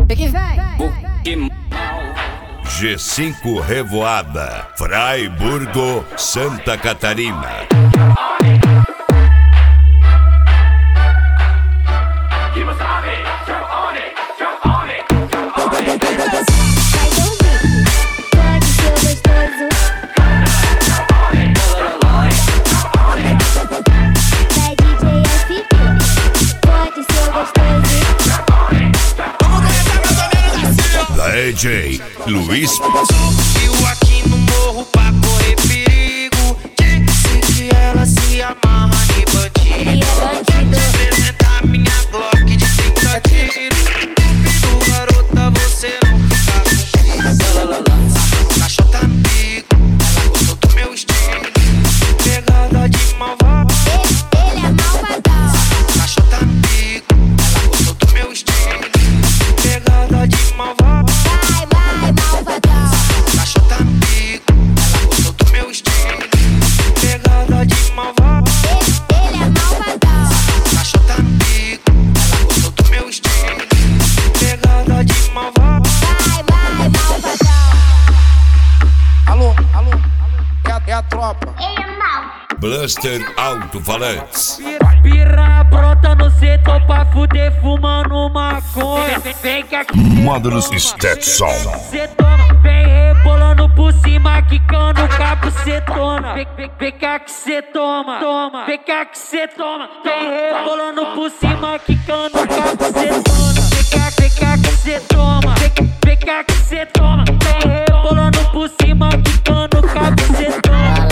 G5 Revoada, Fraiburgo, Santa Catarina. DJ Luiz Subiu aqui no morro pra correr perigo. Quem disse que ela se amarra em bandido? Quer te apresentar minha Glock de 30 tiros. Duvido, garota, você não fica comigo. Cachota no bico, ela gostou do meu estilo. Pegada de malvado, ele é malvadão. Cachota no bico, ela gostou do meu estilo. Pegada de malvado, Vai, malvadão. cachota no bico, ela gostou do meu estilo. Pegada de malvado, Ele é malvadão. cachota no bico, ela gostou do meu estilo. Pegada de malvado. Vai, malvadão. Alô, é a tropa. Ele é mal. Blaster Alto-Falantes. Piranha pronta no setor pra fuder fumando maconha. Vem que aqui Módulos Stetson. cê toma, vem rebolando por cima, quicando capucetona. Vem cá que cê toma, vem cá que cê toma. Vem rebolando por cima, quicando capucetona. Vem cá que cê toma, vem cá que cê toma. Vem rebolando por cima, quicando capucetona.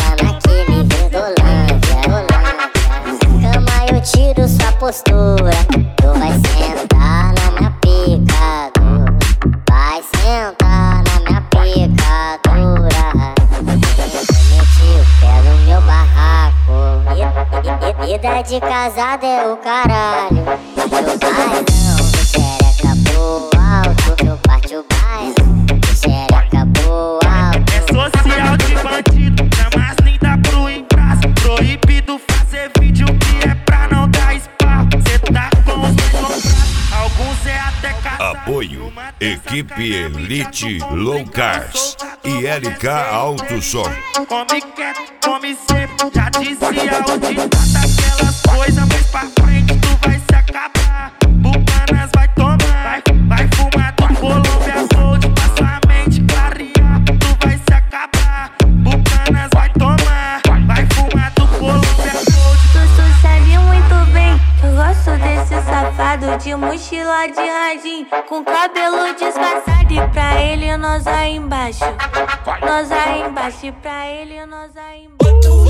Cama eu tiro sua postura. Tu vai sentar na minha picadura. Vai sentar na minha picadura. Meti o pé no meu barraco. Vida de casada é o caralho. Partiu bailão, xereca pro alto. Eu partiu bailão, xereca pro alto. É social de bandido, jamais nem dá pro embraço. Proibido fazer vídeo que é pra não dar espaço. Cê tá com os dois comprados, alguns é até casado. Apoio Equipe Elite Low Cars e LK Alto Som. Come quieto, come sempre. Já dizia o ditado daquelas coisas, mas pra frente tu vai se acabar. Bucanas vai tomar, vai fumar do Colômbia Gold pra sua mente clarear. Tu vai se acabar. Bucanas vai tomar, vai fumar do Colômbia Gold. Tu sabe muito bem que eu gosto desse safado de mochila de radinho, com cabelo disfarçado. E pra ele nós aí embaixo, nós aí embaixo. E pra ele nós aí embaixo.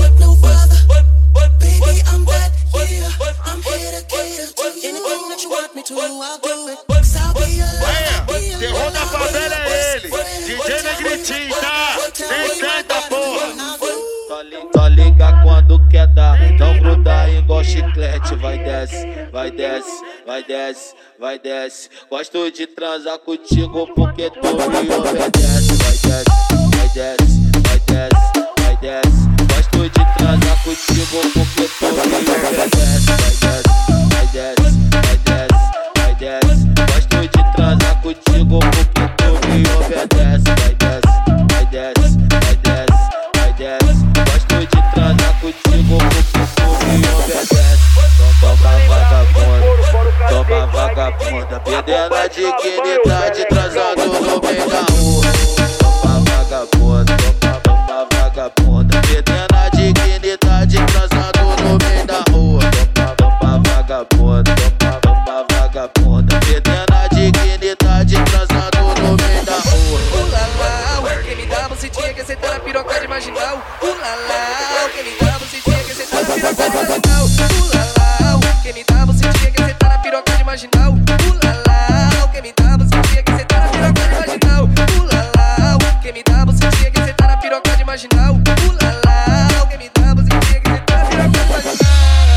Baby, I'm that, yeah. I'm here to cater to anything that you want me to, I'll do it. 'Cause I'll be your lover. Terror da favela é ele, DJ Negritinho, tá? Nem canta, porra. Só liga quando quer dar, não gruda igual chiclete. Vai desce, vai desce, vai desce, vai desce. Gosto de transar contigo porque tu me obedece. Vai desce, vai desce, vai desce, vai desce. Gosto de transar contigo porque tu me obedece. Vai desce, vai desce, vai desce, vai desce. Gosto de transar contigo porque tu me obedece. Vai desce, vai desce, vai desce, vai desce. Gosto de transar contigo porque tu me obedece. Toma vagabunda, toma vagabunda, perdendo a dignidade, transando no meio da rua. Toma vagabunda, toma vagabunda, perdendo a dignidade, transando no meio da rua. Toma vagabunda, toma vagabunda, perdendo a dignidade, transando no meio da rua. Ulala, quem me dá, você tinha que aceitar a piroca de marginal. Ulala, quem me dá, você tinha que aceitar a piroca de marginal. Ulala, quem me dá, você tinha que aceitar a piroca de marginal. Ulala, quem me dá, você tinha que aceitar a piroca de marginal. Ulala, quem me dá, você tinha que aceitar a piroca de marginal. Ulala, quem me dá, você tinha que aceitar a piroca de marginal.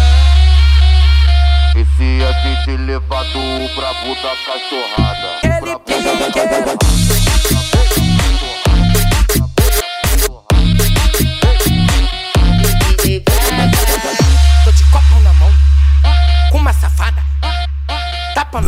Esse aqui te leva do brabo da cachorrada. Brabo da cachorrada. Tô de copo na mão, com uma safada.